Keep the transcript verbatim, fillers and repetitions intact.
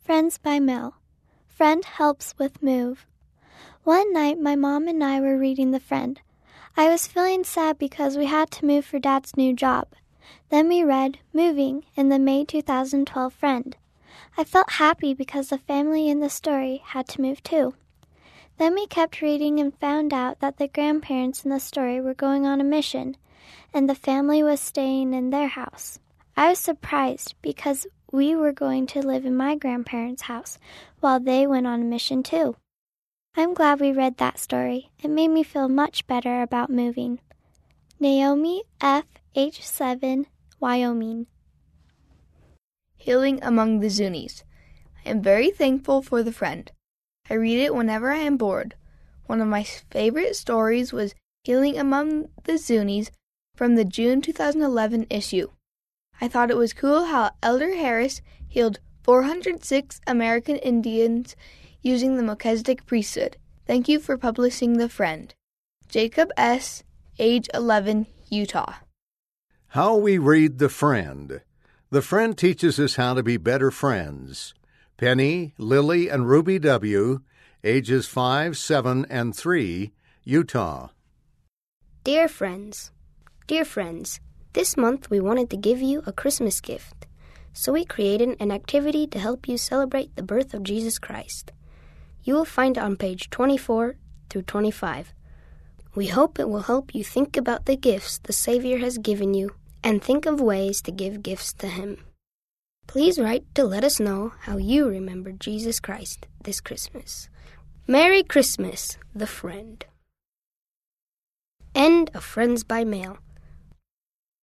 Friends by Mail. Friend helps with move. One night, my mom and I were reading The Friend. I was feeling sad because we had to move for Dad's new job. Then we read Moving in the May two thousand twelve Friend. I felt happy because the family in the story had to move too. Then we kept reading and found out that the grandparents in the story were going on a mission, and the family was staying in their house. I was surprised because we were going to live in my grandparents' house while they went on a mission too. I'm glad we read that story. It made me feel much better about moving. Naomi F. H seven, Wyoming. Healing Among the Zunies. I am very thankful for The Friend. I read it whenever I am bored. One of my favorite stories was Healing Among the Zunies from the June two thousand eleven issue. I thought it was cool how Elder Harris healed four hundred six American Indians using the Melchizedek priesthood. Thank you for publishing The Friend. Jacob S., age eleven, Utah. How we read The Friend. The Friend teaches us how to be better friends. Penny, Lily, and Ruby W., ages five, seven, and three, Utah. Dear friends, dear friends, this month we wanted to give you a Christmas gift, so we created an activity to help you celebrate the birth of Jesus Christ. You will find it on page twenty-four through twenty-five. We hope it will help you think about the gifts the Savior has given you and think of ways to give gifts to Him. Please write to let us know how you remember Jesus Christ this Christmas. Merry Christmas, The Friend. End of Friends by Mail.